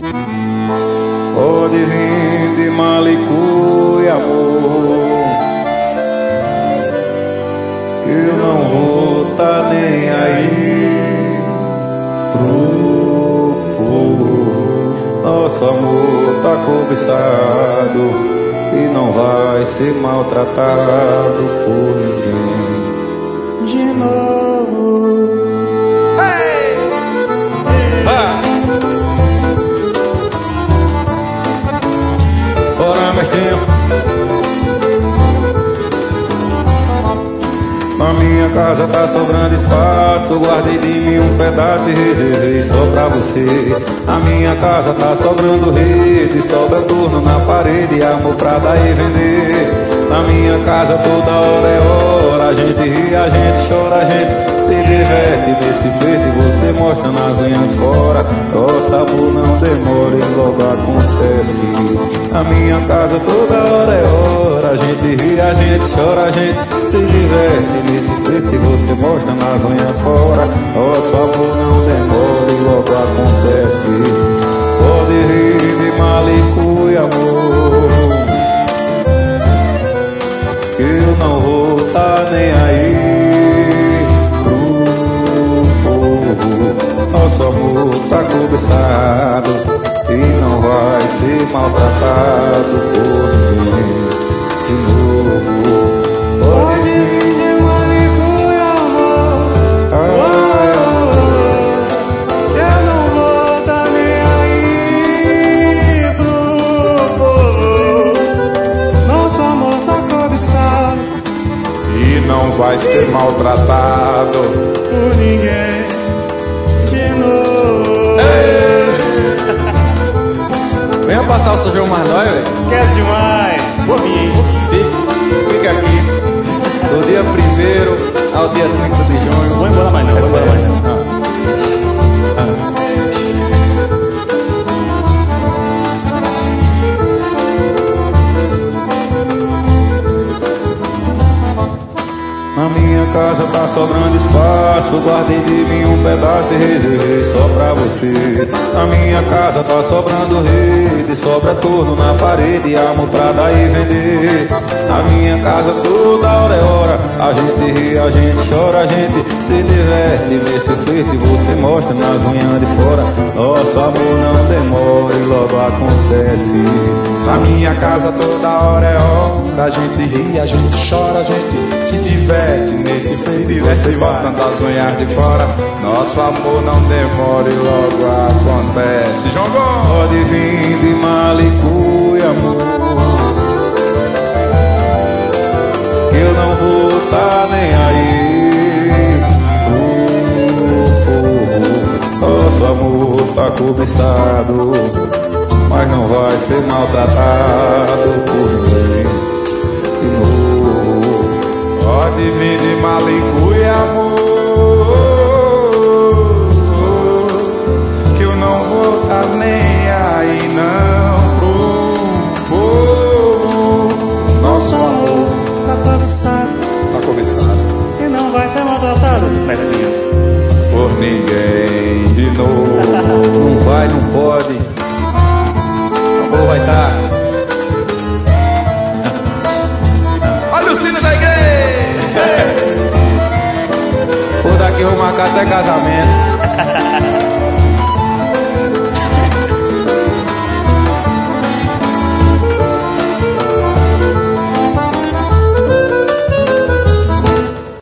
Pode vir de malicuia, amor, que eu não vou tá nem aí pro povo. Nosso amor tá cobiçado e não vai ser maltratado por ninguém de novo. Bora, mestrinho. Na minha casa tá sobrando espaço, guardei de mim um pedaço e reservei só pra você. Na minha casa tá sobrando rede, sobra turno na parede, amor pra dar e vender. Na minha casa toda hora é hora, a gente ri, a gente chora, a gente se diverte nesse feito e você mostra nas unhas de fora. Nosso amor não demora e logo acontece. Na minha casa toda hora é hora, a gente ri, a gente chora, a gente se diverte nesse feito e você mostra nas unhas de fora. Nosso amor não demora e logo acontece. Pode rir de malicuia, amor, que eu não vou tá nem aí pro povo. Nosso amor tá cobiçado e não vai ser maltratado por ninguém de novo. Pode vir de malicuia, amor, eu não vou tá nem aí pro povo. Nosso amor tá cobiçado e não vai ser maltratado por ninguém de novo. Venha passar o São João mais nós, velho. Quero demais. Vou vir. Fica aqui. Do dia 1º ao dia 30 de junho. Vou embora mais não, vou embora mais não. Na minha casa tá sobrando espaço, guardei de mim um pedaço e reservei só pra você. Na minha casa tá sobrando rede, sobra torno na parede, amor pra dar e vender. Na minha casa toda hora é hora, a gente ri, a gente chora, a gente se diverte nesse flerte e você mostra nas unhas de fora. Nosso amor não demora e logo acontece. Na minha casa toda hora é hora, a gente ri, a gente chora, a gente se diverte nesse feito e você botando as unhas de fora. Nosso amor não demora e logo acontece. João Gomes. Pode vir de malicuia, amor, que eu não vou tá nem aí pro povo. Nosso amor tá cobiçado, mas não vai ser maltratado por ninguém de novo. Pode vir de malicuia, amor, que eu não vou tá nem aí não pro povo. Nosso amor Tá cobiçado e não vai ser maltratado, mestrinho, por ninguém de novo. Não vai, não pode. Ou vai estar. Olha o sino da igreja! Por daqui eu vou marcar até casamento.